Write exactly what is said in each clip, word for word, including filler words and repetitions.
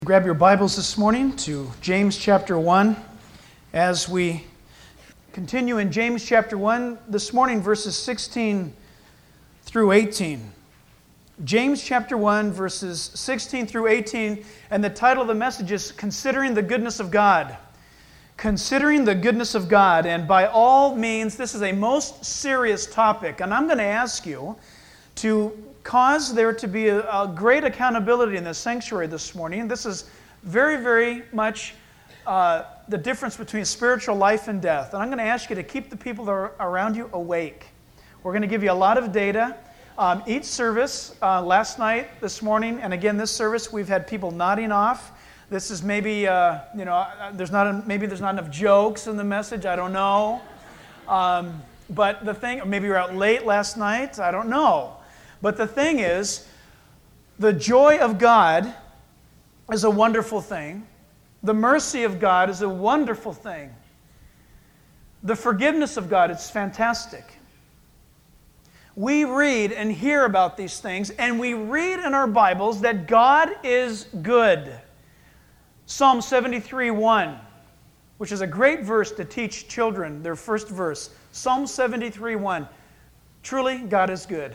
Grab your Bibles this morning to James chapter one. As we continue in James chapter one, this morning verses sixteen through eighteen. James chapter one, verses sixteen through eighteen, and the title of the message is Considering the Goodness of God. Considering the Goodness of God, and by all means, this is a most serious topic, and I'm going to ask you to cause there to be a, a great accountability in the sanctuary this morning. This is very, very much uh, the difference between spiritual life and death. And I'm going to ask you to keep the people that are around you awake. We're going to give you a lot of data. Um, each service, uh, last night, this morning, and again this service, we've had people nodding off. This is maybe, uh, you know, there's not a, maybe there's not enough jokes in the message. I don't know. Um, but the thing, maybe you're out late last night. I don't know. But the thing is, the joy of God is a wonderful thing. The mercy of God is a wonderful thing. The forgiveness of God is fantastic. We read and hear about these things, and we read in our Bibles that God is good. Psalm seventy-three one, which is a great verse to teach children, their first verse. Psalm seventy-three one, truly God is good.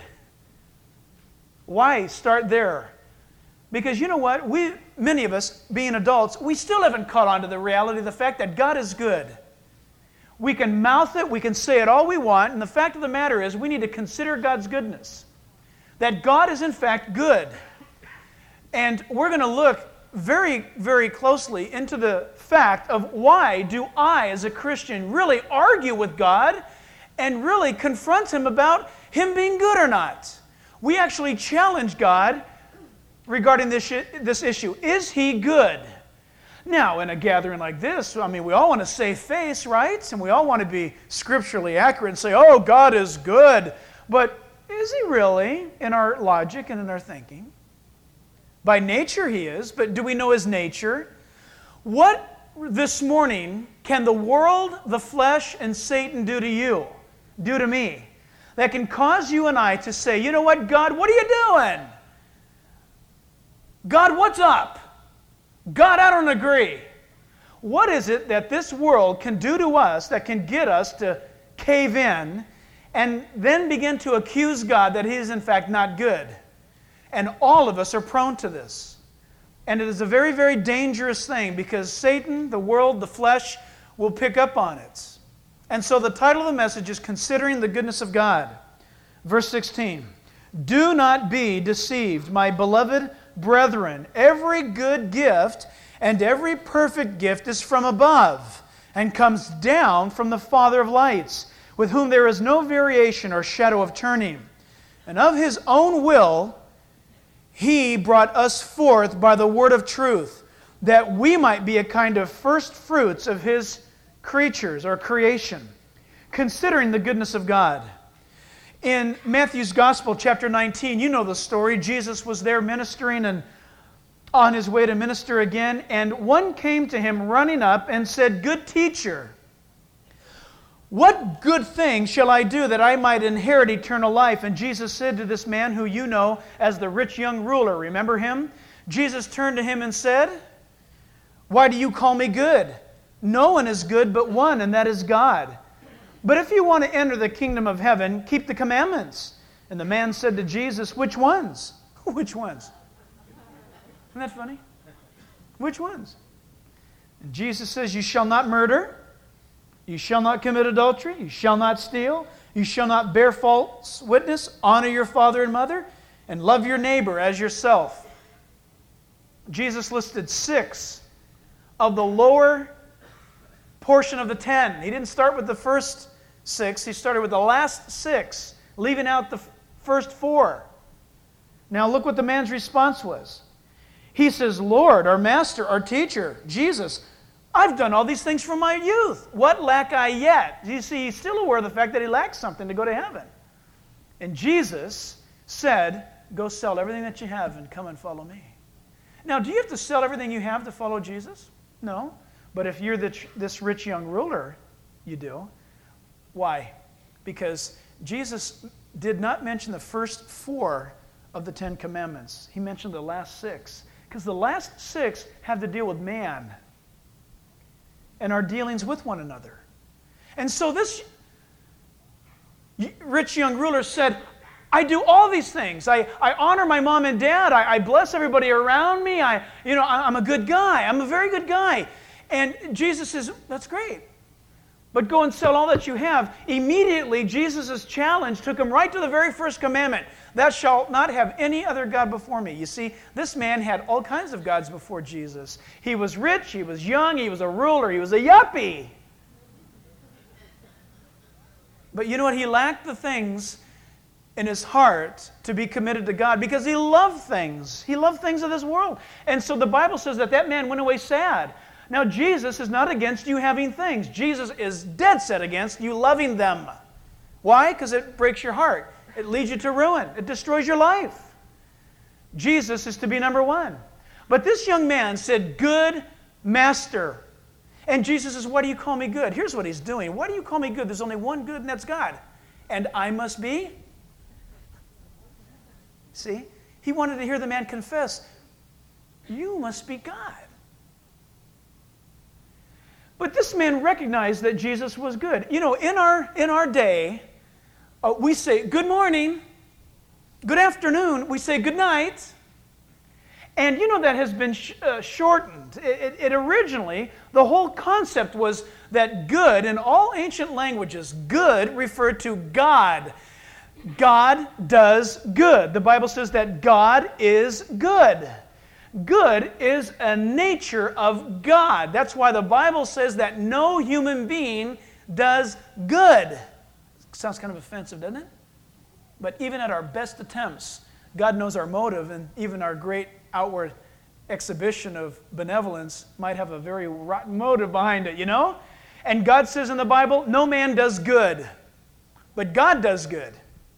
Why start there? Because you know what? We, many of us, being adults, we still haven't caught on to the reality of the fact that God is good. We can mouth it, we can say it all we want, and the fact of the matter is we need to consider God's goodness. That God is in fact good. And we're going to look very, very closely into the fact of why do I, as a Christian, really argue with God and really confront Him about Him being good or not. We actually challenge God regarding this, this issue. Is He good? Now, in a gathering like this, I mean, we all want to save face, right? And we all want to be scripturally accurate and say, oh, God is good. But is He really in our logic and in our thinking? By nature He is, but do we know His nature? What this morning can the world, the flesh, and Satan do to you, do to me? That can cause you and I to say, you know what, God, what are you doing? God, what's up? God, I don't agree. What is it that this world can do to us that can get us to cave in and then begin to accuse God that He is in fact not good? And all of us are prone to this. And it is a very, very dangerous thing because Satan, the world, the flesh, will pick up on it. And so the title of the message is Considering the Goodness of God. Verse sixteen, do not be deceived, my beloved brethren. Every good gift and every perfect gift is from above and comes down from the Father of lights, with whom there is no variation or shadow of turning. And of His own will He brought us forth by the word of truth, that we might be a kind of first fruits of His creatures or creation, considering the goodness of God. In Matthew's Gospel, chapter nineteen, you know the story. Jesus was there ministering and on His way to minister again, and one came to Him running up and said, good teacher, what good thing shall I do that I might inherit eternal life? And Jesus said to this man who you know as the rich young ruler, remember him? Jesus turned to him and said, why do you call me good? No one is good but one, and that is God. But if you want to enter the kingdom of heaven, keep the commandments. And the man said to Jesus, which ones? Which ones? Isn't that funny? Which ones? And Jesus says, you shall not murder, you shall not commit adultery, you shall not steal, you shall not bear false witness, honor your father and mother, and love your neighbor as yourself. Jesus listed six of the lower portion of the ten. He didn't start with the first six. He started with the last six, leaving out the first four. Now look what the man's response was. He says, Lord, our master, our teacher, Jesus, I've done all these things from my youth. What lack I yet? You see, he's still aware of the fact that he lacks something to go to heaven. And Jesus said, go sell everything that you have and come and follow me. Now, do you have to sell everything you have to follow Jesus? No. But if you're the, this rich young ruler, you do. Why? Because Jesus did not mention the first four of the Ten Commandments. He mentioned the last six. Because the last six have to deal with man and our dealings with one another. And so this rich young ruler said, I do all these things. I, I honor my mom and dad. I, I bless everybody around me. I, you know, I, I'm a good guy. I'm a very good guy. And Jesus says, that's great. But go and sell all that you have. Immediately, Jesus' challenge took him right to the very first commandment. Thou shalt not have any other God before me. You see, this man had all kinds of gods before Jesus. He was rich, he was young, he was a ruler, he was a yuppie. But you know what? He lacked the things in his heart to be committed to God because he loved things. He loved things of this world. And so the Bible says that that man went away sad. Now, Jesus is not against you having things. Jesus is dead set against you loving them. Why? Because it breaks your heart. It leads you to ruin. It destroys your life. Jesus is to be number one. But this young man said, good master. And Jesus says, why do you call me good? Here's what he's doing. Why do you call me good? There's only one good, and that's God. And I must be? See? He wanted to hear the man confess, you must be God. But this man recognized that Jesus was good. You know, in our, in our day, uh, we say good morning, good afternoon, we say good night. And you know that has been sh- uh, shortened. It, it, it originally, the whole concept was that good, in all ancient languages, good referred to God. God does good. The Bible says that God is good. Good is a nature of God. That's why the Bible says that no human being does good. Sounds kind of offensive, doesn't it? But even at our best attempts, God knows our motive, and even our great outward exhibition of benevolence might have a very rotten motive behind it, you know? And God says in the Bible, no man does good, but God does good.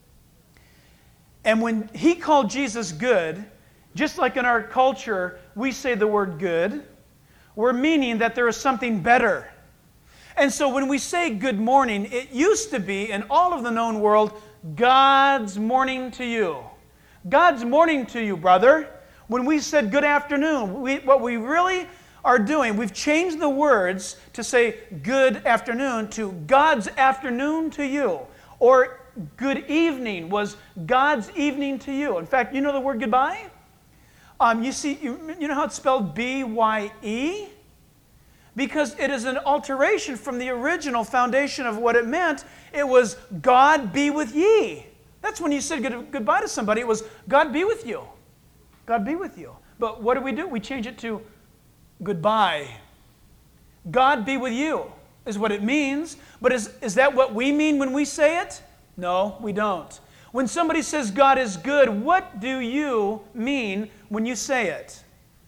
And when He called Jesus good, just like in our culture, we say the word good, we're meaning that there is something better. And so when we say good morning, it used to be, in all of the known world, God's morning to you. God's morning to you, brother. When we said good afternoon, we, what we really are doing, we've changed the words to say good afternoon to God's afternoon to you. Or good evening was God's evening to you. In fact, you know the word goodbye? Um, you see, you, you know how it's spelled B Y E? Because it is an alteration from the original foundation of what it meant. It was God be with ye. That's when you said good, goodbye to somebody. It was God be with you. God be with you. But what do we do? We change it to goodbye. God be with you is what it means. But is, is that what we mean when we say it? No, we don't. When somebody says God is good, what do you mean when you say it?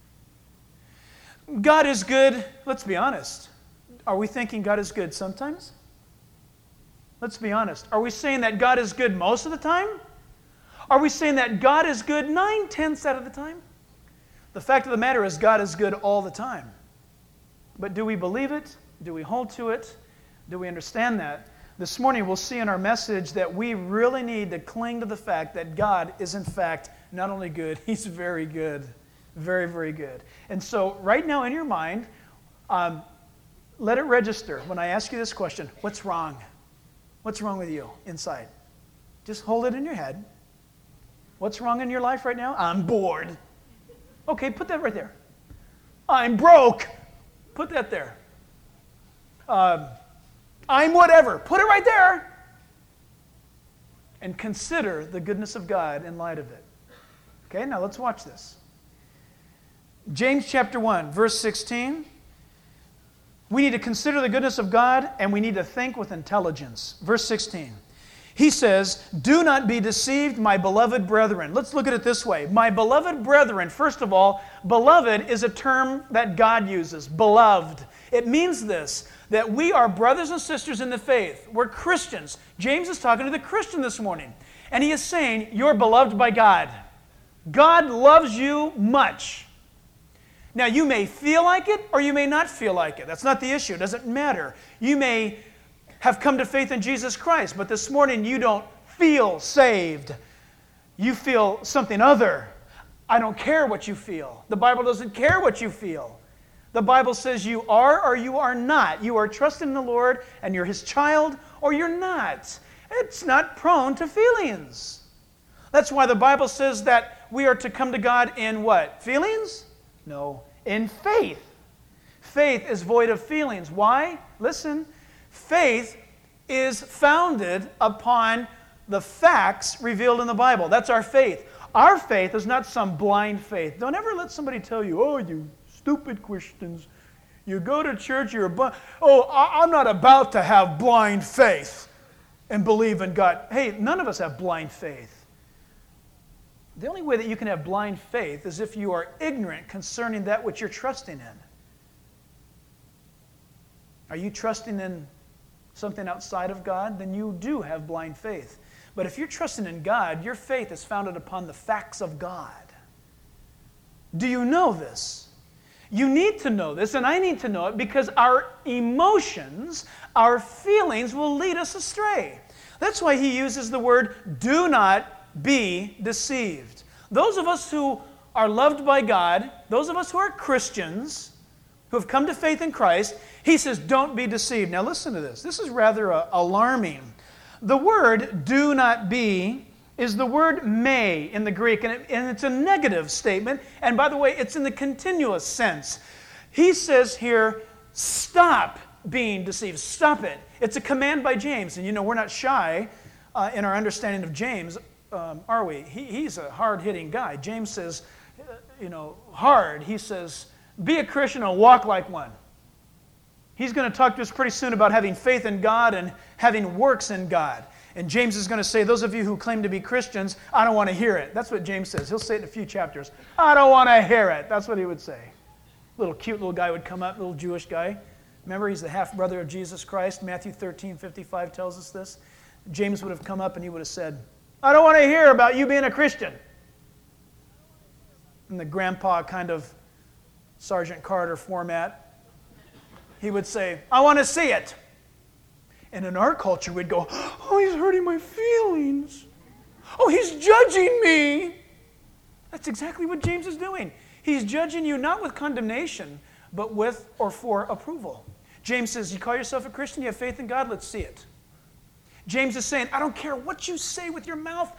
God is good, let's be honest. Are we thinking God is good sometimes? Let's be honest. Are we saying that God is good most of the time? Are we saying that God is good nine-tenths out of the time? The fact of the matter is God is good all the time. But do we believe it? Do we hold to it? Do we understand that? This morning we'll see in our message that we really need to cling to the fact that God is in fact not only good, He's very good. Very, very good. And so right now in your mind, um, let it register when I ask you this question, what's wrong? What's wrong with you inside? Just hold it in your head. What's wrong in your life right now? I'm bored. Okay, put that right there. I'm broke. Put that there. Um, I'm whatever. Put it right there. And consider the goodness of God in light of it. Okay, now let's watch this. James chapter one, verse sixteen. We need to consider the goodness of God, and we need to think with intelligence. Verse sixteen. He says, do not be deceived, my beloved brethren. Let's look at it this way. My beloved brethren, first of all, beloved is a term that God uses. Beloved. It means this, that we are brothers and sisters in the faith. We're Christians. James is talking to the Christian this morning. And he is saying, you're beloved by God. God loves you much. Now, you may feel like it or you may not feel like it. That's not the issue. It doesn't matter. You may have come to faith in Jesus Christ, but this morning you don't feel saved. You feel something other. I don't care what you feel. The Bible doesn't care what you feel. The Bible says you are or you are not. You are trusting in the Lord and you're His child or you're not. It's not prone to feelings. That's why the Bible says that we are to come to God in what? Feelings? No, in faith. Faith is void of feelings. Why? Listen, faith is founded upon the facts revealed in the Bible. That's our faith. Our faith is not some blind faith. Don't ever let somebody tell you, oh, you stupid Christians, you go to church, you're a bu- oh, I- I'm not about to have blind faith and believe in God. Hey, none of us have blind faith. The only way that you can have blind faith is if you are ignorant concerning that which you're trusting in. Are you trusting in something outside of God? Then you do have blind faith. But if you're trusting in God, your faith is founded upon the facts of God. Do you know this? You need to know this, and I need to know it, because our emotions, our feelings will lead us astray. That's why he uses the word, do not be deceived. Those of us who are loved by God, those of us who are Christians, who have come to faith in Christ, he says, don't be deceived. Now listen to this. This is rather uh, alarming. The word do not be is the word may in the Greek, and, it, and it's a negative statement. And by the way, it's in the continuous sense. He says here, stop being deceived. Stop it. It's a command by James. And you know, we're not shy uh, in our understanding of James, um, are we? He, he's a hard-hitting guy. James says, uh, you know, hard. He says, be a Christian and walk like one. He's going to talk to us pretty soon about having faith in God and having works in God. And James is going to say, those of you who claim to be Christians, I don't want to hear it. That's what James says. He'll say it in a few chapters. I don't want to hear it. That's what he would say. Little cute little guy would come up, little Jewish guy. Remember, he's the half-brother of Jesus Christ. Matthew thirteen fifty-five tells us this. James would have come up and he would have said, I don't want to hear about you being a Christian. In the grandpa kind of Sergeant Carter format, he would say, I want to see it. And in our culture, we'd go, oh, he's hurting my feelings. Oh, he's judging me. That's exactly what James is doing. He's judging you not with condemnation, but with or for approval. James says, you call yourself a Christian, you have faith in God, let's see it. James is saying, I don't care what you say with your mouth.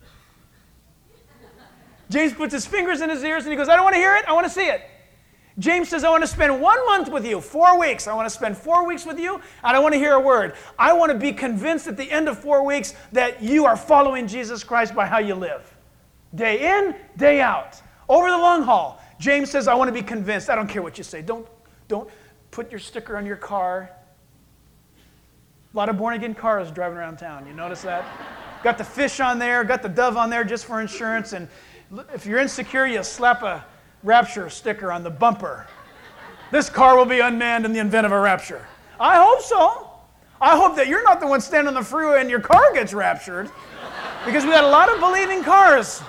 James puts his fingers in his ears and he goes, I don't want to hear it, I want to see it. James says, I want to spend one month with you, four weeks. I want to spend four weeks with you, and I don't want to hear a word. I want to be convinced at the end of four weeks that you are following Jesus Christ by how you live. Day in, day out. Over the long haul. James says, I want to be convinced. I don't care what you say. Don't, don't put your sticker on your car. A lot of born-again cars driving around town. You notice that? Got the fish on there, got the dove on there just for insurance, and if you're insecure, you slap a rapture sticker on the bumper. This car will be unmanned in the event of a rapture. I hope so. I hope that you're not the one standing on the freeway and your car gets raptured, because we got a lot of believing cars.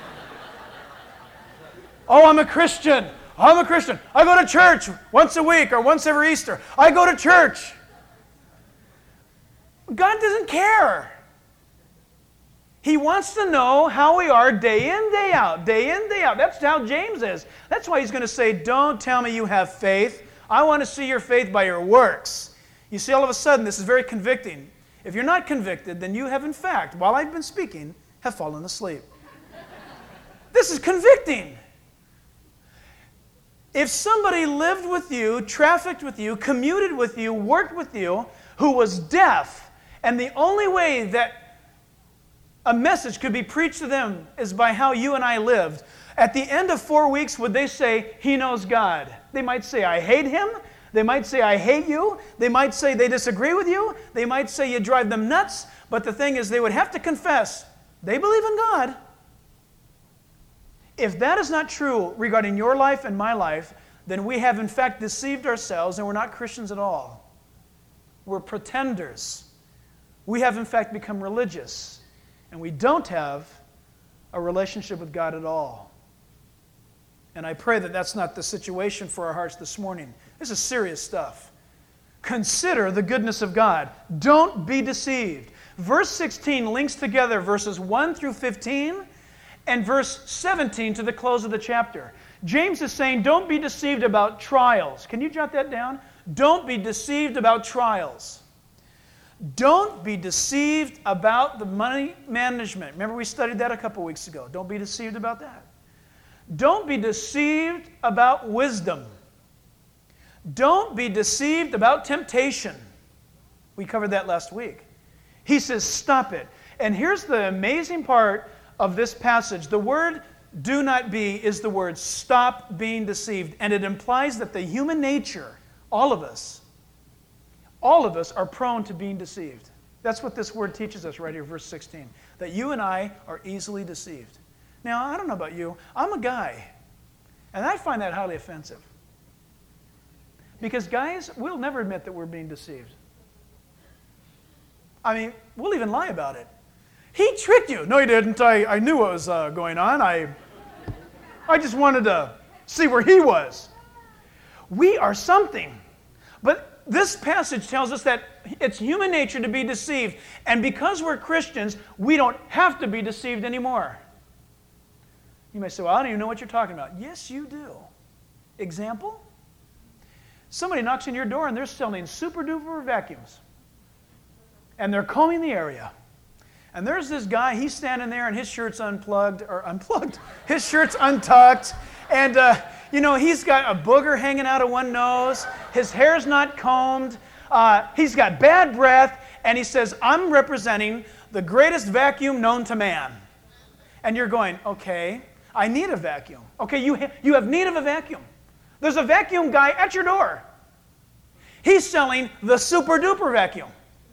Oh, I'm a Christian. I'm a Christian. I go to church once a week or once every Easter. I go to church. God doesn't care. He wants to know how we are day in, day out, day in, day out. That's how James is. That's why he's going to say, don't tell me you have faith. I want to see your faith by your works. You see, all of a sudden, this is very convicting. If you're not convicted, then you have, in fact, while I've been speaking, have fallen asleep. This is convicting. If somebody lived with you, trafficked with you, commuted with you, worked with you, who was deaf, and the only way that a message could be preached to them is by how you and I lived, at the end of four weeks, would they say, he knows God? They might say, I hate him. They might say, I hate you. They might say they disagree with you. They might say you drive them nuts. But the thing is, they would have to confess they believe in God. If that is not true regarding your life and my life, then we have in fact deceived ourselves and we're not Christians at all. We're pretenders. We have in fact become religious. And we don't have a relationship with God at all. And I pray that that's not the situation for our hearts this morning. This is serious stuff. Consider the goodness of God. Don't be deceived. Verse sixteen links together verses one through fifteen, and verse seventeen to the close of the chapter. James is saying, don't be deceived about trials. Can you jot that down? Don't be deceived about trials. Don't be deceived about the money management. Remember we studied that a couple weeks ago. Don't be deceived about that. Don't be deceived about wisdom. Don't be deceived about temptation. We covered that last week. He says, stop it. And here's the amazing part of this passage. The word do not be is the word stop being deceived. And it implies that the human nature, all of us, all of us are prone to being deceived. That's what this word teaches us right here, verse sixteen. That you and I are easily deceived. Now, I don't know about you. I'm a guy. And I find that highly offensive. Because guys, we'll never admit that we're being deceived. I mean, we'll even lie about it. He tricked you. No, he didn't. I, I knew what was uh, going on. I, I just wanted to see where he was. We are something. But this passage tells us that it's human nature to be deceived. And because we're Christians, we don't have to be deceived anymore. You may say, well, I don't even know what you're talking about. Yes, you do. Example? Somebody knocks on your door and they're selling super duper vacuums. And they're combing the area. And there's this guy, he's standing there and his shirt's unplugged, or unplugged, his shirt's untucked. And, uh, you know, he's got a booger hanging out of one nose. His hair's not combed. Uh, he's got bad breath. And he says, I'm representing the greatest vacuum known to man. And you're going, okay, I need a vacuum. Okay, you, ha- you have need of a vacuum. There's a vacuum guy at your door. He's selling the super duper vacuum.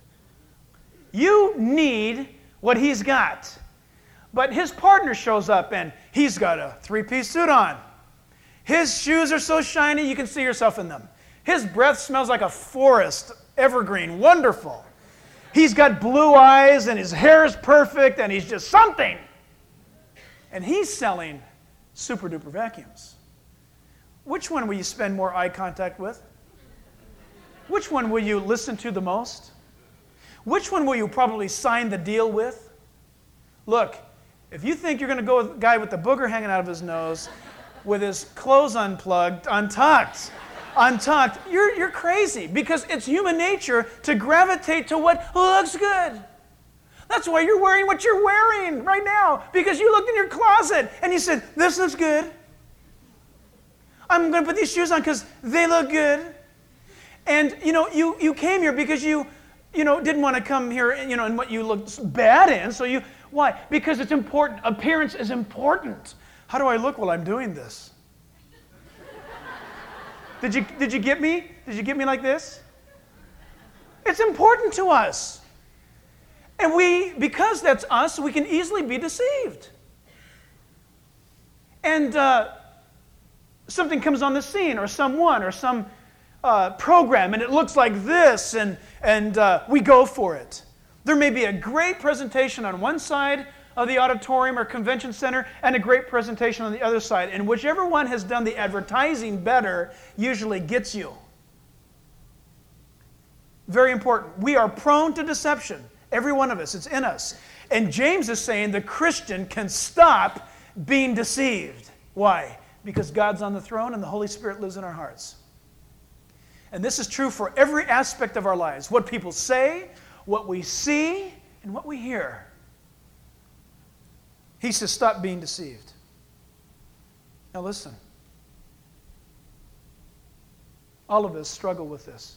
You need what he's got. But his partner shows up and he's got a three-piece suit on. His shoes are so shiny you can see yourself in them. His breath smells like a forest, evergreen, wonderful. He's got blue eyes and his hair is perfect and he's just something. And he's selling super-duper vacuums. Which one will you spend more eye contact with? Which one will you listen to the most? Which one will you probably sign the deal with? Look, if you think you're going to go with the guy with the booger hanging out of his nose, with his clothes unplugged, untucked, untucked, you're, you're crazy, because it's human nature to gravitate to what looks good. That's why you're wearing what you're wearing right now, because you looked in your closet and you said, this looks good. I'm going to put these shoes on because they look good. And, you know, you, you came here because you, you know, didn't want to come here, you know, in what you looked bad in. So you, why? Because it's important. Appearance is important. How do I look while I'm doing this? Did you, did you get me? Did you get me like this? It's important to us. And we, because that's us, we can easily be deceived. And uh, something comes on the scene, or someone, or some uh, program, and it looks like this, and, and uh, we go for it. There may be a great presentation on one side of the auditorium or convention center, and a great presentation on the other side. And whichever one has done the advertising better usually gets you. Very important. We are prone to deception. Every one of us. It's in us. And James is saying the Christian can stop being deceived. Why? Because God's on the throne and the Holy Spirit lives in our hearts. And this is true for every aspect of our lives. What people say, what we see, and what we hear. He says, stop being deceived. Now listen. All of us struggle with this.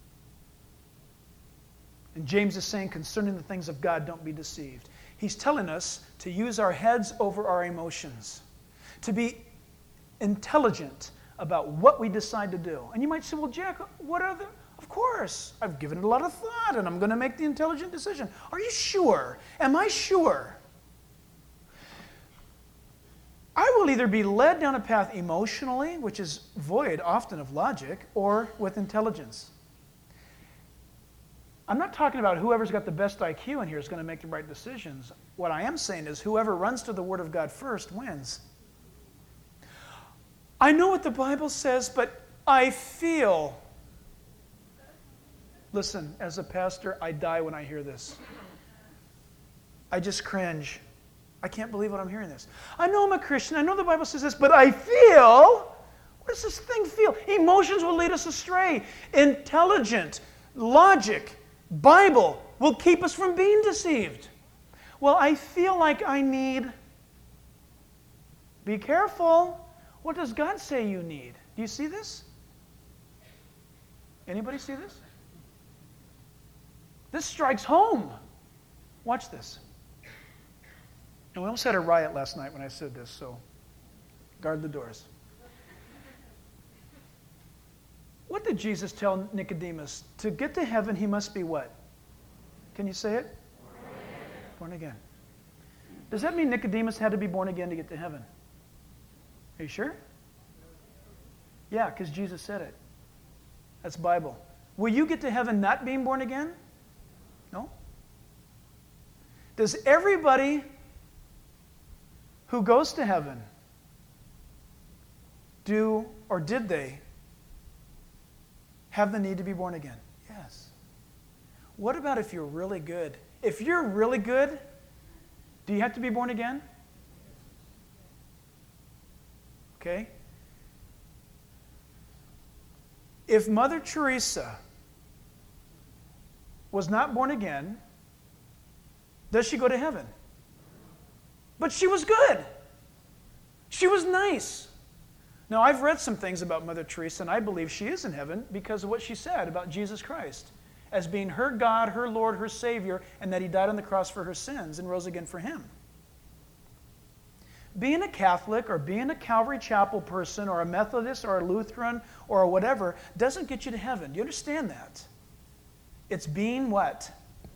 And James is saying, concerning the things of God, don't be deceived. He's telling us to use our heads over our emotions, to be intelligent about what we decide to do. And you might say, well, Jack, what are the... Of course, I've given it a lot of thought, and I'm going to make the intelligent decision. Are you sure? Am I sure? I will either be led down a path emotionally, which is void often of logic, or with intelligence. I'm not talking about whoever's got the best I Q in here is going to make the right decisions. What I am saying is whoever runs to the Word of God first wins. I know what the Bible says, but I feel. Listen, as a pastor, I die when I hear this. I just cringe. I can't believe what I'm hearing this. I know I'm a Christian. I know the Bible says this, but I feel... What does this thing feel? Emotions will lead us astray. Intelligent, logic, Bible will keep us from being deceived. Well, I feel like I need... Be careful. What does God say you need? Do you see this? Anybody see this? This strikes home. Watch this. And we almost had a riot last night when I said this, so guard the doors. What did Jesus tell Nicodemus? To get to heaven, he must be what? Can you say it? Born again. Born again. Does that mean Nicodemus had to be born again to get to heaven? Are you sure? Yeah, because Jesus said it. That's Bible. Will you get to heaven not being born again? No. Does everybody who goes to heaven do, or did they, have the need to be born again? Yes. What about if you're really good? If you're really good, do you have to be born again? Okay? If Mother Teresa was not born again, does she go to heaven? But she was good. She was nice. Now, I've read some things about Mother Teresa, and I believe she is in heaven because of what she said about Jesus Christ as being her God, her Lord, her Savior, and that he died on the cross for her sins and rose again for him. Being a Catholic or being a Calvary Chapel person or a Methodist or a Lutheran or whatever doesn't get you to heaven. Do you understand that? It's being what?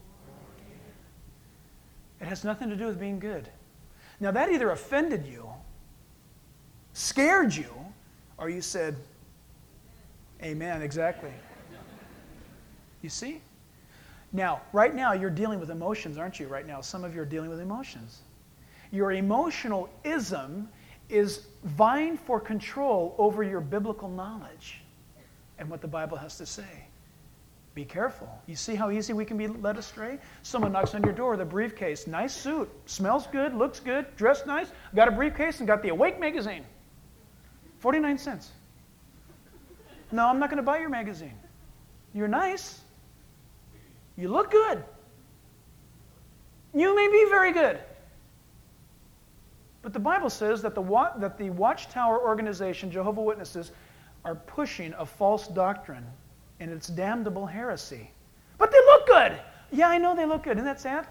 It has nothing to do with being good. Now, that either offended you, scared you, or you said, amen, exactly. You see? Now, right now, you're dealing with emotions, aren't you? Right now, some of you are dealing with emotions. Your emotional ism is vying for control over your biblical knowledge and what the Bible has to say. Be careful. You see how easy we can be led astray? Someone knocks on your door with a briefcase. Nice suit. Smells good. Looks good. Dressed nice. Got a briefcase and got the Awake magazine. forty-nine cents. No, I'm not going to buy your magazine. You're nice. You look good. You may be very good. But the Bible says that the, that the Watchtower organization, Jehovah's Witnesses, are pushing a false doctrine, and it's damnable heresy. But they look good. Yeah, I know they look good. Isn't that sad?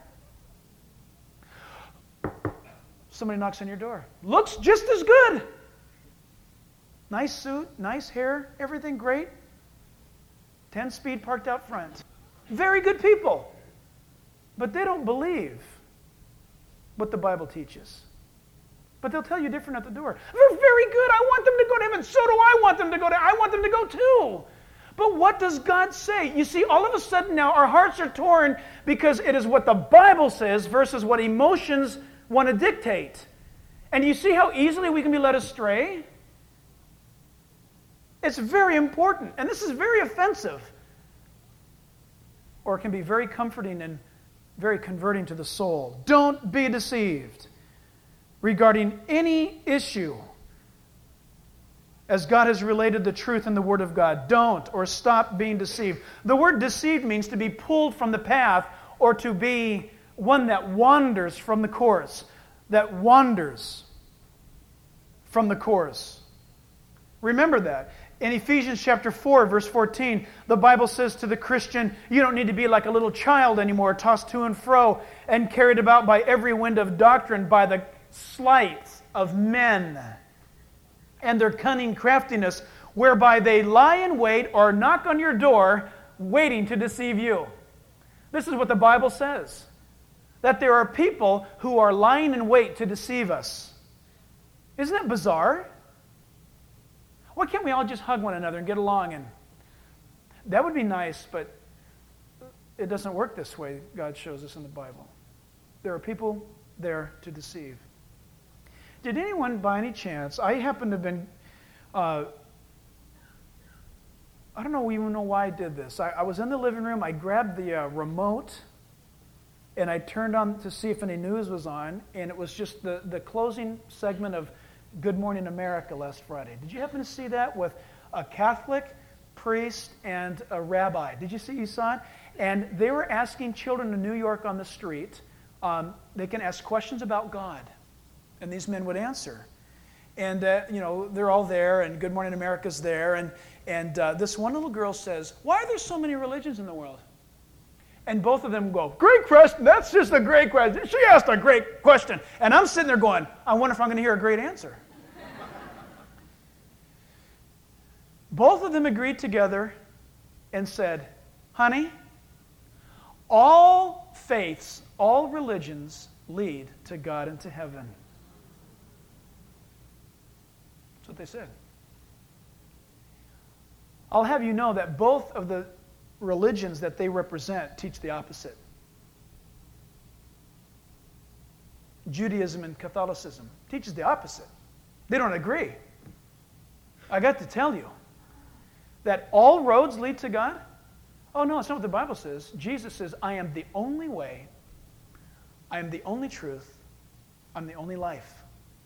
Somebody knocks on your door. Looks just as good. Nice suit, nice hair, everything great. ten-speed parked out front. Very good people. But they don't believe what the Bible teaches. But they'll tell you different at the door. They're very good. I want them to go to heaven. So do I want them to go to I want them to go too. But what does God say? You see, all of a sudden now our hearts are torn because it is what the Bible says versus what emotions want to dictate. And you see how easily we can be led astray? It's very important. And this is very offensive. Or it can be very comforting and very converting to the soul. Don't be deceived regarding any issue as God has related the truth in the Word of God. Don't or stop being deceived. The word deceived means to be pulled from the path or to be one that wanders from the course. That wanders from the course. Remember that. In Ephesians chapter four, verse fourteen, the Bible says to the Christian, you don't need to be like a little child anymore, tossed to and fro and carried about by every wind of doctrine, by the sleights of men and their cunning craftiness, whereby they lie in wait or knock on your door, waiting to deceive you. This is what the Bible says. That there are people who are lying in wait to deceive us. Isn't that bizarre? Why can't we all just hug one another and get along? And that would be nice, but it doesn't work this way, God shows us in the Bible. There are people there to deceive. Did anyone, by any chance, I happen to have been, uh, I don't know even know why I did this. I, I was in the living room, I grabbed the uh, remote, and I turned on to see if any news was on, and it was just the, the closing segment of Good Morning America last Friday. Did you happen to see that with a Catholic priest and a rabbi? Did you see, you saw it? And they were asking children in New York on the street, um, they can ask questions about God, and these men would answer. And, uh, you know, they're all there, and Good Morning America's there, and, and uh, this one little girl says, why are there so many religions in the world? And both of them go, great question, that's just a great question. She asked a great question. And I'm sitting there going, I wonder if I'm going to hear a great answer. Both of them agreed together and said, honey, all faiths, all religions lead to God and to heaven. That's what they said. I'll have you know that both of the religions that they represent teach the opposite. Judaism and Catholicism teaches the opposite. They don't agree. I got to tell you that all roads lead to God. Oh no, it's not what the Bible says. Jesus says, I am the only way, I am the only truth, I'm the only life.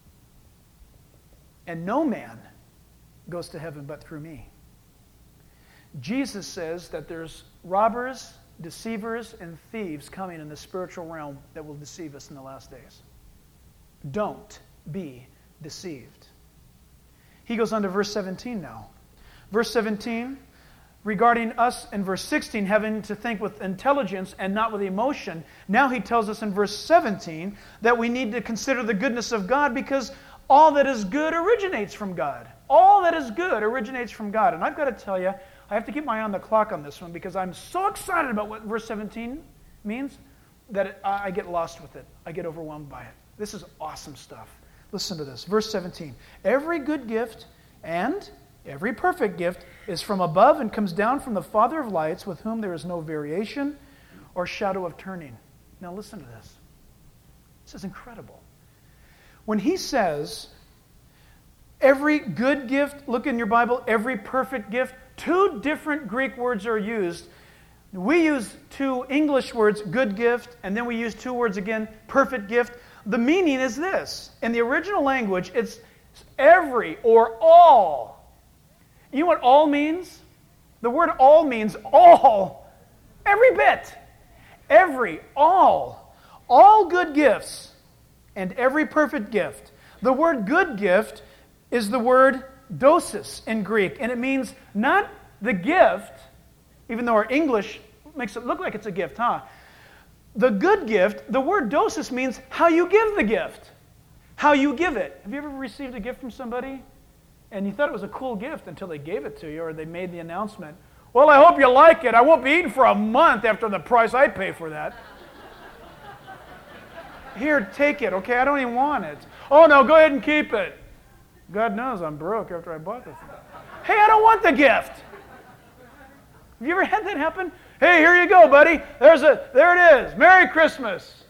And no man goes to heaven but through me. Jesus says that there's robbers, deceivers, and thieves coming in the spiritual realm that will deceive us in the last days. Don't be deceived. He goes on to verse seventeen now. Verse seventeen, regarding us in verse sixteen, having to think with intelligence and not with emotion. Now he tells us in verse seventeen that we need to consider the goodness of God because all that is good originates from God. All that is good originates from God. And I've got to tell you, I have to keep my eye on the clock on this one because I'm so excited about what verse seventeen means that it, I get lost with it. I get overwhelmed by it. This is awesome stuff. Listen to this. Verse seventeen. Every good gift and every perfect gift is from above and comes down from the Father of lights, with whom there is no variation or shadow of turning. Now listen to this. This is incredible. When he says, every good gift, look in your Bible, every perfect gift, two different Greek words are used. We use two English words, good gift, and then we use two words again, perfect gift. The meaning is this. In the original language, it's every or all. You know what all means? The word all means all. Every bit. Every, all. All good gifts and every perfect gift. The word good gift is the word dosis in Greek, and it means not the gift, even though our English makes it look like it's a gift, huh? The good gift, the word dosis means how you give the gift, how you give it. Have you ever received a gift from somebody and you thought it was a cool gift until they gave it to you or they made the announcement, well, I hope you like it. I won't be eating for a month after the price I pay for that. Here, take it, okay? I don't even want it. Oh, no, go ahead and keep it. God knows I'm broke after I bought this. Hey, I don't want the gift. Have you ever had that happen? Hey, here you go, buddy. There's a, there it is. Merry Christmas.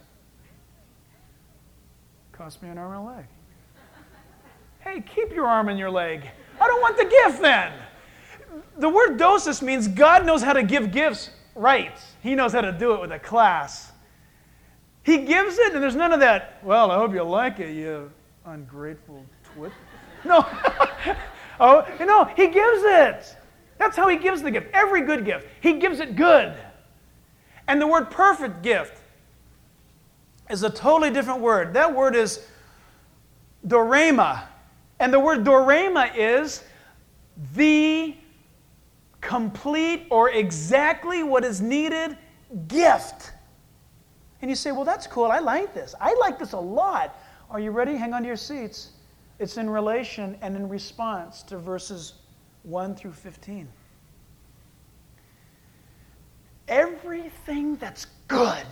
Cost me an arm and a leg. Hey, keep your arm and your leg. I don't want the gift then. The word dosis means God knows how to give gifts right. He knows how to do it with a class. He gives it, and there's none of that, well, I hope you like it, you ungrateful twit. No. Oh, no, he gives it. That's how he gives the gift. Every good gift. He gives it good. And the word perfect gift is a totally different word. That word is dorema. And the word dorema is the complete or exactly what is needed gift. And you say, well, that's cool. I like this. I like this a lot. Are you ready? Hang on to your seats. It's in relation and in response to verses one through fifteen. Everything that's good,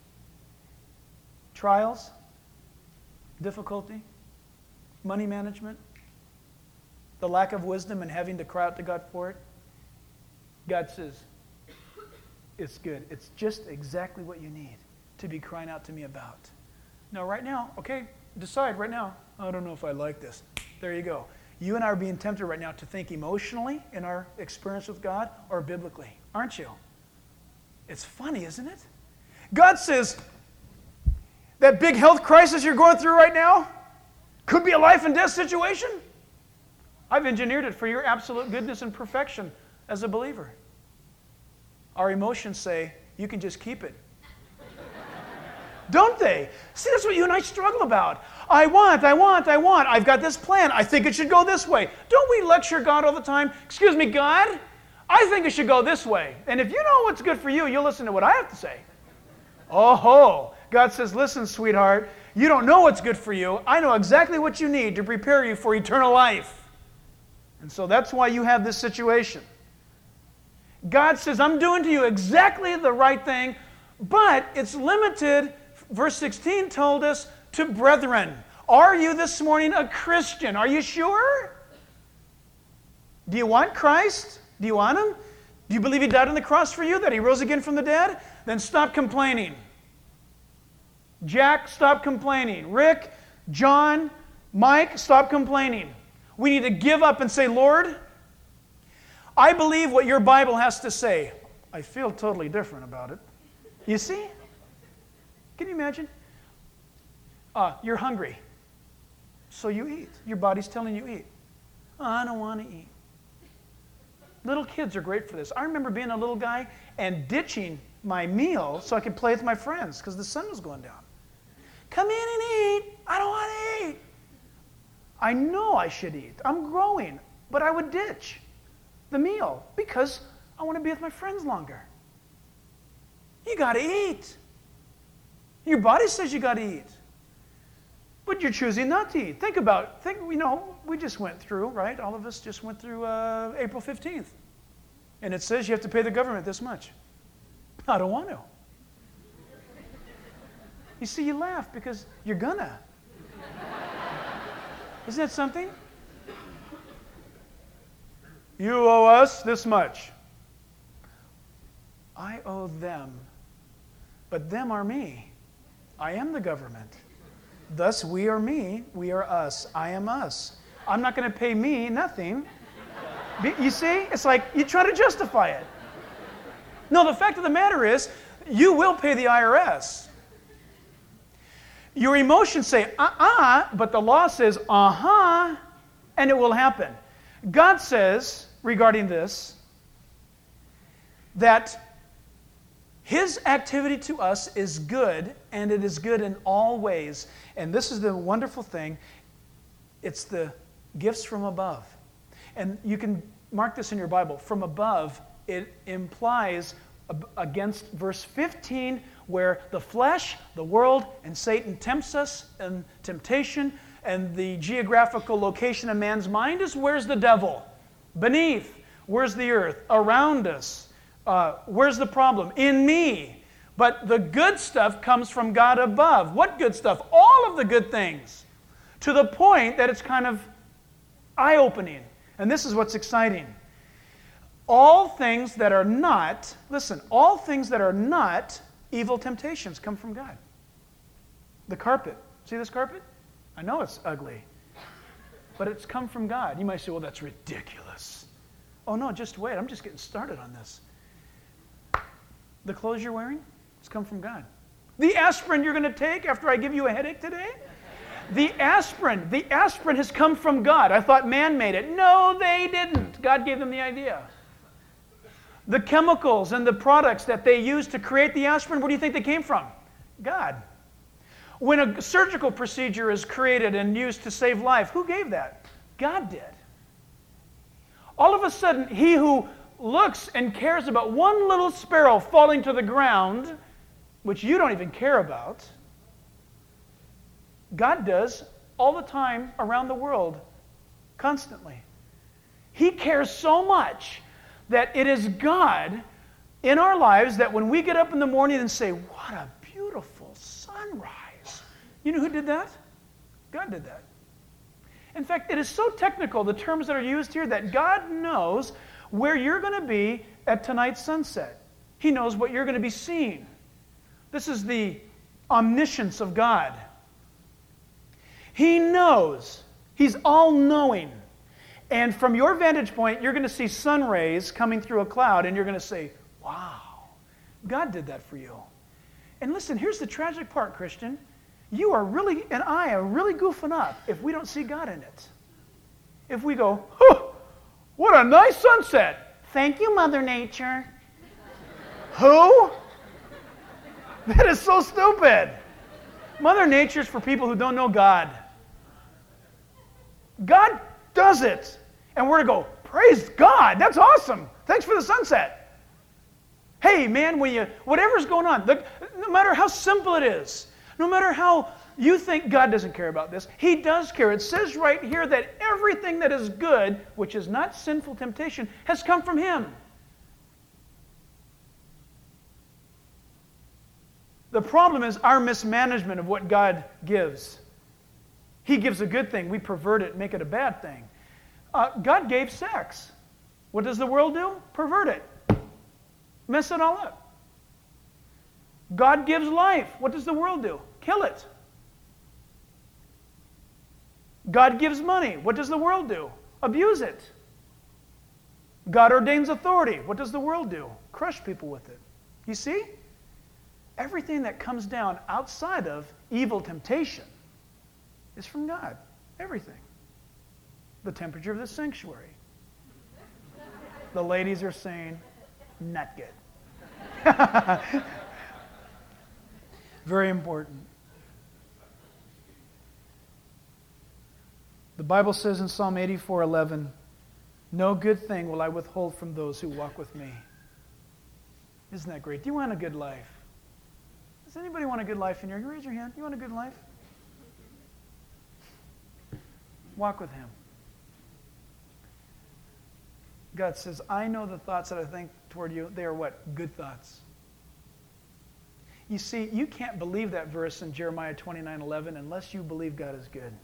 trials, difficulty, money management, the lack of wisdom and having to cry out to God for it, God says, it's good. It's just exactly what you need to be crying out to me about. Now, right now, okay, decide right now, I don't know if I like this. There you go. You and I are being tempted right now to think emotionally in our experience with God or biblically, aren't you? It's funny, isn't it? God says, That big health crisis you're going through right now could be a life and death situation. I've engineered it for your absolute goodness and perfection as a believer. Our emotions say, you can just keep it. Don't they? See, that's what you and I struggle about. I want, I want, I want. I've got this plan. I think it should go this way. Don't we lecture God all the time? Excuse me, God, I think it should go this way. And if you know what's good for you, you'll listen to what I have to say. Oh ho! God says, listen, sweetheart, you don't know what's good for you. I know exactly what you need to prepare you for eternal life. And so that's why you have this situation. God says, I'm doing to you exactly the right thing, but it's limited, verse sixteen told us, to brethren. Are you this morning a Christian? Are you sure? Do you want Christ? Do you want Him? Do you believe He died on the cross for you, that He rose again from the dead? Then stop complaining. Jack, stop complaining. Rick, John, Mike, stop complaining. We need to give up and say, Lord, I believe what your Bible has to say. I feel totally different about it. You see? Can you imagine? Uh, you're hungry, so you eat. Your body's telling you eat. Oh, I don't want to eat. Little kids are great for this. I remember being a little guy and ditching my meal so I could play with my friends because the sun was going down. Come in and eat. I don't want to eat. I know I should eat. I'm growing, but I would ditch the meal because I want to be with my friends longer. You got to eat. Your body says you got to eat. But you're choosing not to eat. Think about, think, you know, we just went through, right? All of us just went through uh, April fifteenth. And it says you have to pay the government this much. I don't want to. You see, you laugh because you're gonna. Isn't that something? You owe us this much. I owe them. But them are me. I am the government. Thus, we are me, we are us. I am us. I'm not going to pay me nothing. You see? It's like you try to justify it. No, the fact of the matter is, you will pay the I R S. Your emotions say, uh-uh, but the law says, uh-huh, and it will happen. God says, regarding this, that His activity to us is good, and it is good in all ways. And this is the wonderful thing. It's the gifts from above. And you can mark this in your Bible. From above, it implies against verse fifteen, where the flesh, the world, and Satan tempts us in temptation, and the geographical location of man's mind is, where's the devil? Beneath. Where's the earth? Around us. Uh, where's the problem? In me. But the good stuff comes from God above. What good stuff? All of the good things. To the point that it's kind of eye-opening. And this is what's exciting. All things that are not, listen, all things that are not evil temptations come from God. The carpet. See this carpet? I know it's ugly. But it's come from God. You might say, well, that's ridiculous. Oh, no, just wait. I'm just getting started on this. The clothes you're wearing, it's come from God. The aspirin you're going to take after I give you a headache today, the aspirin, the aspirin has come from God. I thought man made it. No, they didn't. God gave them the idea. The chemicals and the products that they used to create the aspirin, where do you think they came from? God. When a surgical procedure is created and used to save life, who gave that? God did. All of a sudden, he who looks and cares about one little sparrow falling to the ground, which you don't even care about, God does all the time around the world, constantly. He cares so much that it is God in our lives that when we get up in the morning and say, what a beautiful sunrise. You know who did that? God did that. In fact, it is so technical, the terms that are used here, that God knows where you're going to be at tonight's sunset. He knows what you're going to be seeing. This is the omniscience of God. He knows. He's all-knowing. And from your vantage point, you're going to see sun rays coming through a cloud, and you're going to say, wow, God did that for you. And listen, here's the tragic part, Christian. you are really, and I are really goofing up if we don't see God in it. If we go, oh, what a nice sunset. Thank you, Mother Nature. Who? That is so stupid. Mother Nature's for people who don't know God. God does it. And we're going to go, praise God. That's awesome. Thanks for the sunset. Hey, man, when you whatever's going on, the, no matter how simple it is, no matter how you think God doesn't care about this, He does care. It says right here that everything that is good, which is not sinful temptation, has come from Him. The problem is our mismanagement of what God gives. He gives a good thing. We pervert it, make it a bad thing. Uh, God gave sex. What does the world do? Pervert it. Mess it all up. God gives life. What does the world do? Kill it. God gives money. What does the world do? Abuse it. God ordains authority. What does the world do? Crush people with it. You see? Everything that comes down outside of evil temptation is from God. Everything. The temperature of the sanctuary. The ladies are saying, not good. Very important. The Bible says in Psalm eighty-four eleven, no good thing will I withhold from those who walk with me. Isn't that great? Do you want a good life? Does anybody want a good life in here? You raise your hand. You want a good life? Walk with Him. God says, I know the thoughts that I think toward you. They are what? Good thoughts. You see, you can't believe that verse in Jeremiah twenty-nine eleven unless you believe God is good.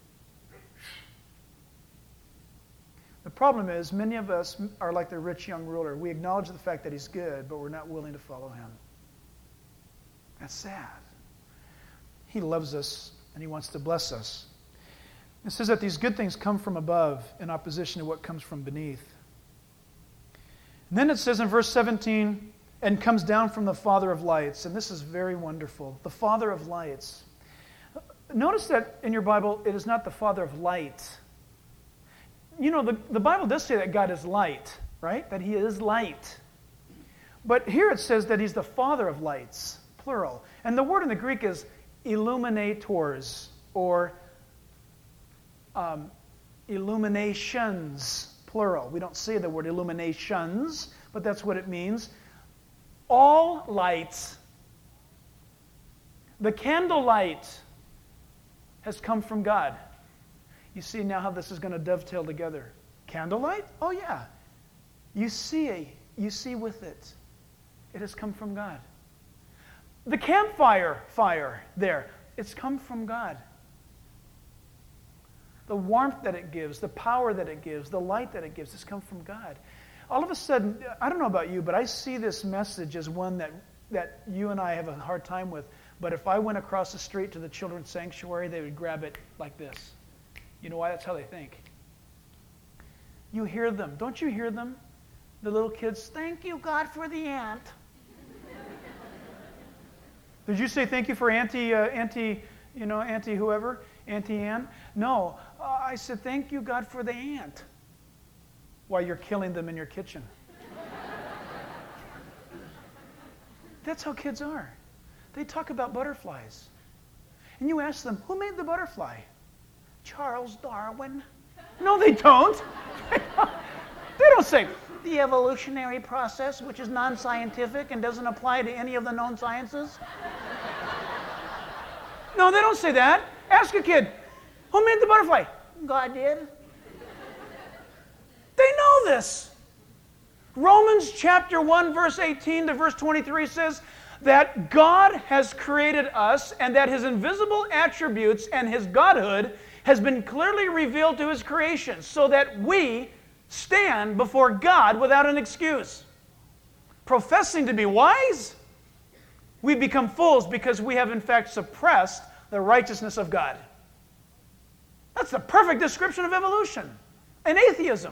The problem is, many of us are like the rich young ruler. We acknowledge the fact that He's good, but we're not willing to follow Him. That's sad. He loves us, and He wants to bless us. It says that these good things come from above in opposition to what comes from beneath. And then it says in verse seventeen, and comes down from the Father of lights. And this is very wonderful. The Father of lights. Notice that in your Bible, it is not the Father of light. You know, the, the Bible does say that God is light, right? That He is light. But here it says that He's the Father of lights, plural. And the word in the Greek is illuminators, or um, illuminations, plural. We don't say the word illuminations, but that's what it means. All lights. The candlelight has come from God. You see now how this is going to dovetail together. Candlelight? Oh yeah. You see, you see with it. It has come from God. The campfire fire there, it's come from God. The warmth that it gives, the power that it gives, the light that it gives, has come from God. All of a sudden, I don't know about you, but I see this message as one that, that you and I have a hard time with. But if I went across the street to the children's sanctuary, they would grab it like this. You know why? That's how they think. You hear them. Don't you hear them? The little kids, thank you, God, for the ant. Did you say thank you for Auntie, uh, Auntie, you know, Auntie whoever? Auntie Ann? No. Uh, I said, thank you, God, for the ant. While you're killing them in your kitchen. That's how kids are. They talk about butterflies. And you ask them, who made the butterfly? Charles Darwin. No, they don't. They don't say, the evolutionary process, which is non-scientific and doesn't apply to any of the known sciences. No, they don't say that. Ask a kid, who made the butterfly? God did. They know this. Romans chapter one, verse eighteen to verse twenty-three says that God has created us and that His invisible attributes and His Godhood has been clearly revealed to His creation so that we stand before God without an excuse. Professing to be wise, we become fools because we have in fact suppressed the righteousness of God. That's the perfect description of evolution and atheism.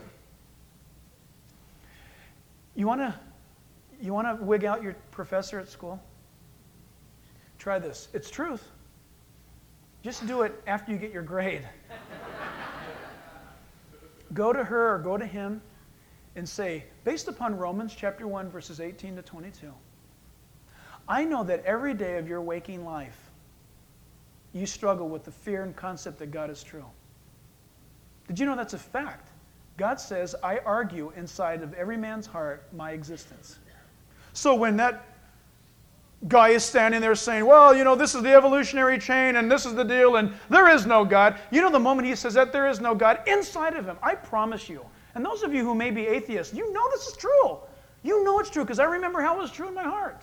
You want to you want to wig out your professor at school? Try this. It's truth. Just do it after you get your grade. Go to her or go to him and say, based upon Romans chapter one, verses eighteen to twenty-two, I know that every day of your waking life, you struggle with the fear and concept that God is true. Did you know that's a fact? God says, I argue inside of every man's heart my existence. So when that guy is standing there saying, well, you know, this is the evolutionary chain and this is the deal and there is no God, you know the moment he says that there is no God, inside of him, I promise you, and those of you who may be atheists, you know this is true. You know it's true because I remember how it was true in my heart.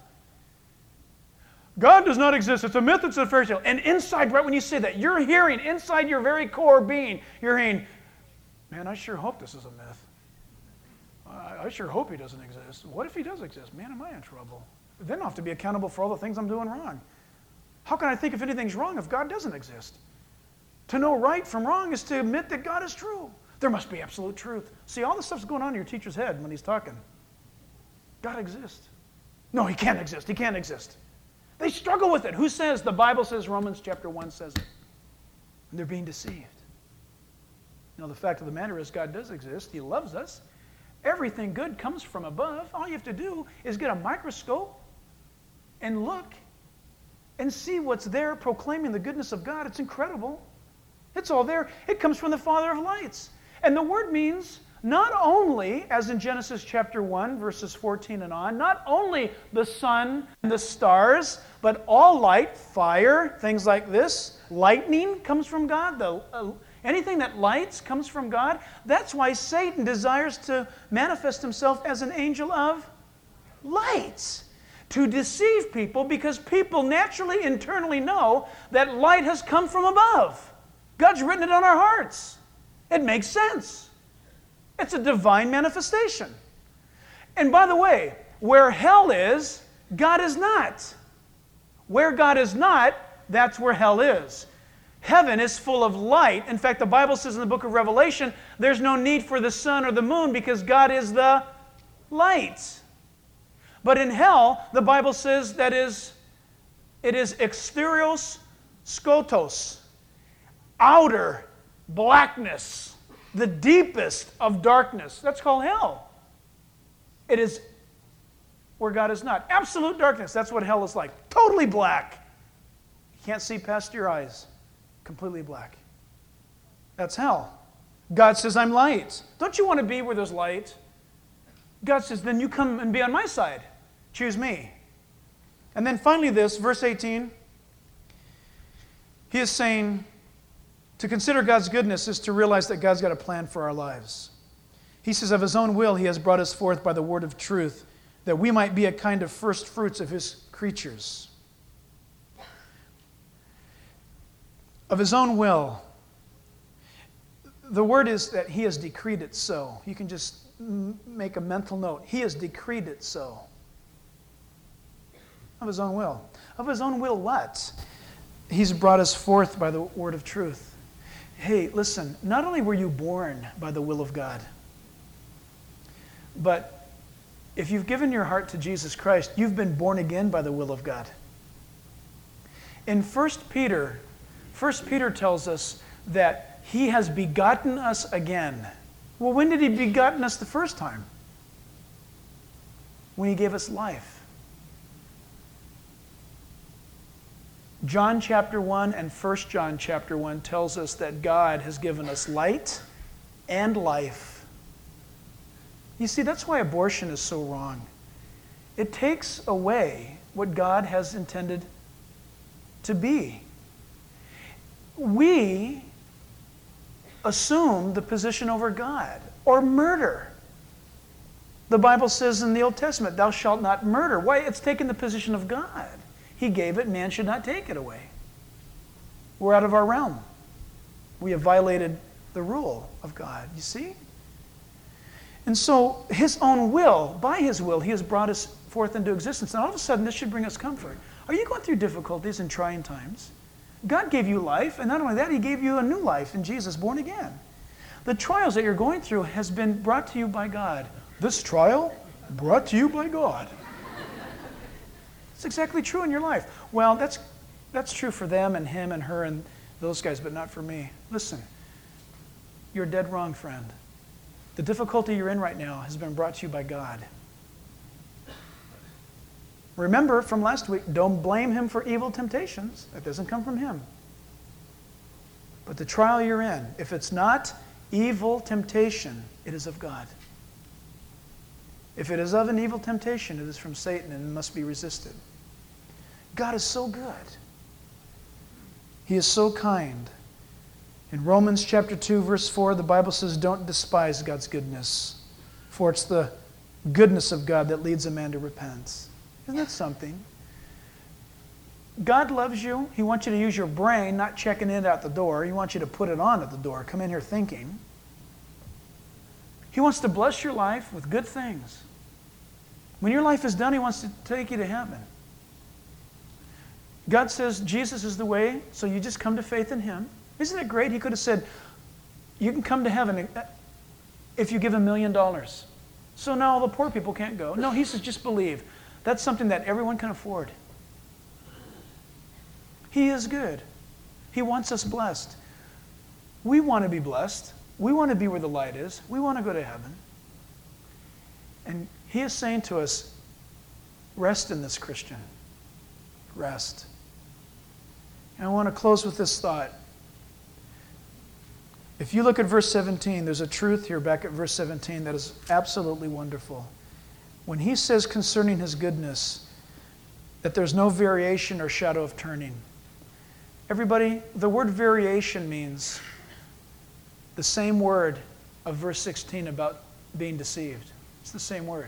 God does not exist. It's a myth. It's a fairy tale. And inside, right when you say that, you're hearing inside your very core being, you're hearing, man, I sure hope this is a myth. I, I sure hope he doesn't exist. What if he does exist? Man, am I in trouble? Then I'll have to be accountable for all the things I'm doing wrong. How can I think if anything's wrong if God doesn't exist? To know right from wrong is to admit that God is true. There must be absolute truth. See, all this stuff's going on in your teacher's head when he's talking. God exists. No, he can't exist. He can't exist. They struggle with it. Who says? The Bible says, Romans chapter one says it. And they're being deceived. Now, the fact of the matter is God does exist. He loves us. Everything good comes from above. All you have to do is get a microscope and look and see what's there proclaiming the goodness of God. It's incredible. It's all there. It comes from the Father of lights. And the word means not only, as in Genesis chapter one, verses fourteen and on, not only the sun and the stars, but all light, fire, things like this. Lightning comes from God. The, uh, anything that lights comes from God. That's why Satan desires to manifest himself as an angel of light, to deceive people, because people naturally, internally know that light has come from above. God's written it on our hearts. It makes sense. It's a divine manifestation. And by the way, where hell is, God is not. Where God is not, that's where hell is. Heaven is full of light. In fact, the Bible says in the book of Revelation, there's no need for the sun or the moon because God is the light. But in hell, the Bible says that is, it is exterios skotos, outer blackness, the deepest of darkness. That's called hell. It is where God is not. Absolute darkness. That's what hell is like. Totally black. You can't see past your eyes. Completely black. That's hell. God says, I'm light. Don't you want to be where there's light? God says, then you come and be on my side. Choose me. And then finally this, verse eighteen. He is saying, to consider God's goodness is to realize that God's got a plan for our lives. He says, of his own will, he has brought us forth by the word of truth, that we might be a kind of first fruits of his creatures. Of his own will. The word is that he has decreed it so. You can just m- make a mental note. He has decreed it so. Of his own will. Of his own will what? He's brought us forth by the word of truth. Hey, listen, not only were you born by the will of God, but if you've given your heart to Jesus Christ, you've been born again by the will of God. In First Peter, First Peter tells us that he has begotten us again. Well, when did he begotten us the first time? When he gave us life. John chapter one and First John chapter one tells us that God has given us light and life. You see, that's why abortion is so wrong. It takes away what God has intended to be. We assume the position over God. Or murder. The Bible says in the Old Testament, thou shalt not murder. Why? It's taken the position of God. He gave it, man should not take it away. We're out of our realm. We have violated the rule of God, you see? And so, his own will, by his will, he has brought us forth into existence. And all of a sudden, this should bring us comfort. Are you going through difficulties and trying times? God gave you life, and not only that, he gave you a new life in Jesus, born again. The trials that you're going through has been brought to you by God. This trial, brought to you by God. It's exactly true in your life. Well, that's that's true for them and him and her and those guys, but not for me. Listen, you're dead wrong, friend. The difficulty you're in right now has been brought to you by God. Remember from last week, don't blame him for evil temptations. That doesn't come from him. But the trial you're in, if it's not evil temptation, it is of God. If it is of an evil temptation, it is from Satan and must be resisted. God is so good. He is so kind. In Romans chapter two, verse four, the Bible says, don't despise God's goodness, for it's the goodness of God that leads a man to repentance. Isn't that something? God loves you. He wants you to use your brain, not checking it out the door. He wants you to put it on at the door. Come in here thinking. He wants to bless your life with good things. When your life is done, he wants to take you to heaven. God says Jesus is the way, so you just come to faith in him. Isn't it great? He could have said, you can come to heaven if you give a million dollars. So now all the poor people can't go. No, he says just believe. That's something that everyone can afford. He is good. He wants us blessed. We want to be blessed. We want to be where the light is. We want to go to heaven. And he is saying to us, rest in this, Christian. Rest. And I want to close with this thought. If you look at verse seventeen, there's a truth here back at verse seventeen that is absolutely wonderful. When he says concerning his goodness that there's no variation or shadow of turning. Everybody, the word variation means the same word of verse sixteen about being deceived. It's the same word.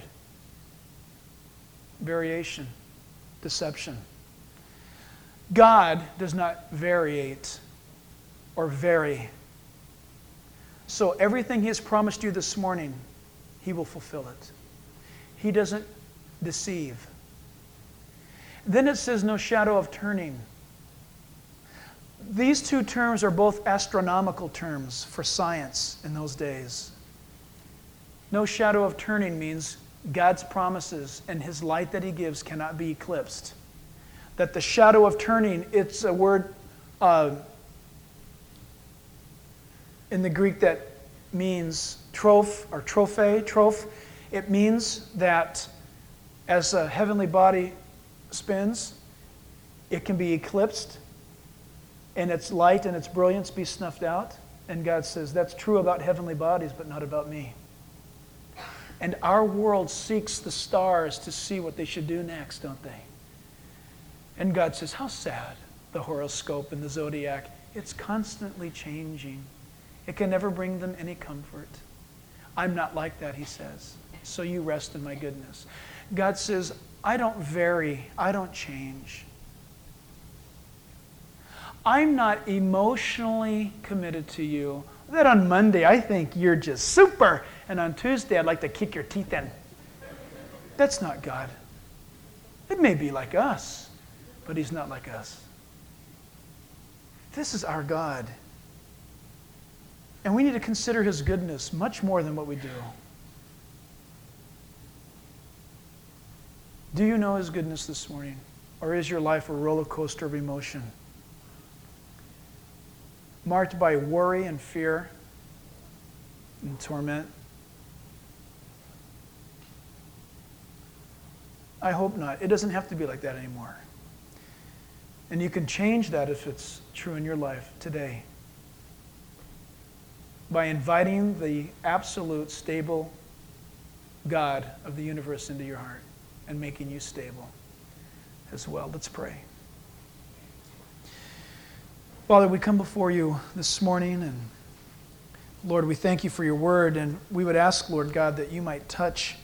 Variation, deception. God does not variate or vary. So everything he has promised you this morning, he will fulfill it. He doesn't deceive. Then it says no shadow of turning. These two terms are both astronomical terms for science in those days. No shadow of turning means God's promises and his light that he gives cannot be eclipsed. That the shadow of turning, it's a word uh, in the Greek that means troph or trophe, troph. It means that as a heavenly body spins, it can be eclipsed and its light and its brilliance be snuffed out. And God says, that's true about heavenly bodies, but not about me. And our world seeks the stars to see what they should do next, don't they? And God says, how sad, the horoscope and the zodiac. It's constantly changing. It can never bring them any comfort. I'm not like that, he says. So you rest in my goodness. God says, I don't vary. I don't change. I'm not emotionally committed to you. That on Monday, I think you're just super. And on Tuesday, I'd like to kick your teeth in. That's not God. It may be like us, but he's not like us. This is our God. And we need to consider his goodness much more than what we do. Do you know his goodness this morning? Or is your life a roller coaster of emotion? Marked by worry and fear and torment? I hope not. It doesn't have to be like that anymore. And you can change that if it's true in your life today. By inviting the absolute stable God of the universe into your heart and making you stable as well. Let's pray. Father, we come before you this morning, and Lord, we thank you for your word, and we would ask, Lord God, that you might touch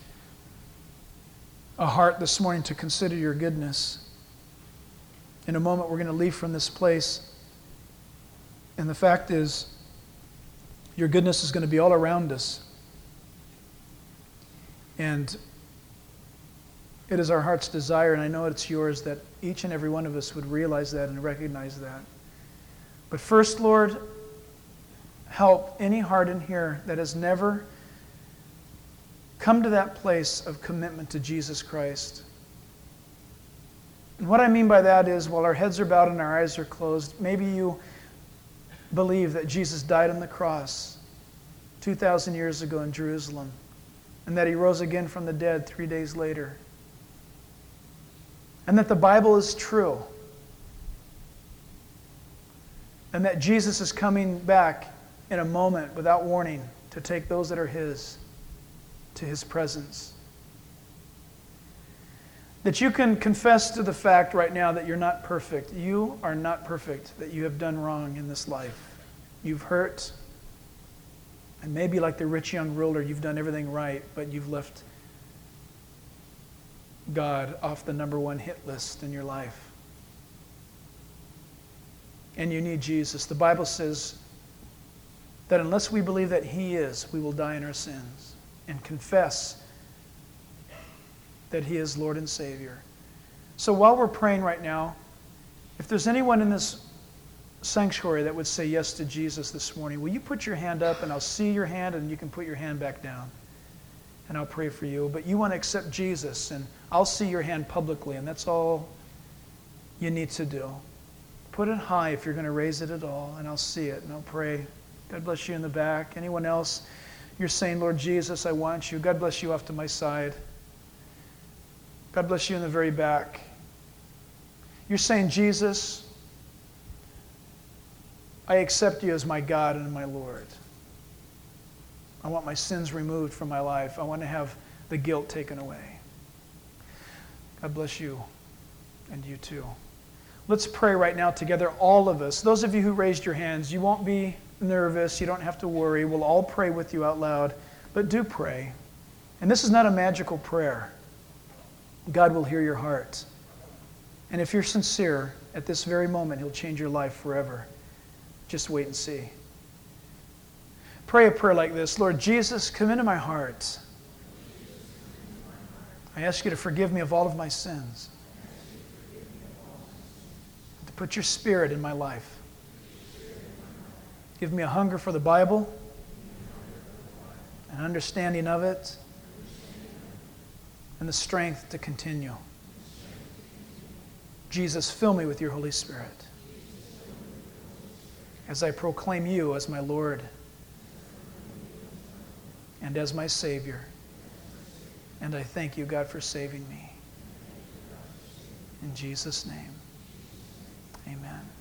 a heart this morning to consider your goodness. In a moment, we're going to leave from this place, and the fact is, your goodness is going to be all around us. And it is our heart's desire, and I know it's yours, that each and every one of us would realize that and recognize that. But first, Lord, help any heart in here that has never come to that place of commitment to Jesus Christ. And what I mean by that is, while our heads are bowed and our eyes are closed, maybe you believe that Jesus died on the cross two thousand years ago in Jerusalem, and that he rose again from the dead three days later, and that the Bible is true, and that Jesus is coming back in a moment without warning to take those that are his to his presence. That you can confess to the fact right now that you're not perfect. You are not perfect, that you have done wrong in this life. You've hurt, and maybe like the rich young ruler, you've done everything right, but you've left God off the number one hit list in your life. And you need Jesus. The Bible says that unless we believe that he is, we will die in our sins and confess that he is Lord and Savior. So while we're praying right now, if there's anyone in this sanctuary that would say yes to Jesus this morning, will you put your hand up, and I'll see your hand, and you can put your hand back down, and I'll pray for you. But you want to accept Jesus, and I'll see your hand publicly, and that's all you need to do. Put it high if you're going to raise it at all, and I'll see it, and I'll pray. God bless you in the back. Anyone else? You're saying, Lord Jesus, I want you. God bless you off to my side. God bless you in the very back. You're saying, Jesus, I accept you as my God and my Lord. I want my sins removed from my life. I want to have the guilt taken away. God bless you, and you too. Let's pray right now together, all of us. Those of you who raised your hands, you won't be nervous. You don't have to worry. We'll all pray with you out loud. But do pray. And this is not a magical prayer. God will hear your heart. And if you're sincere, at this very moment, he'll change your life forever. Just wait and see. Pray a prayer like this. Lord Jesus, come into my heart. I ask you to forgive me of all of my sins. To put your Spirit in my life. Give me a hunger for the Bible, an understanding of it, and the strength to continue. Jesus, fill me with your Holy Spirit as I proclaim you as my Lord and as my Savior. And I thank you, God, for saving me. In Jesus' name, amen.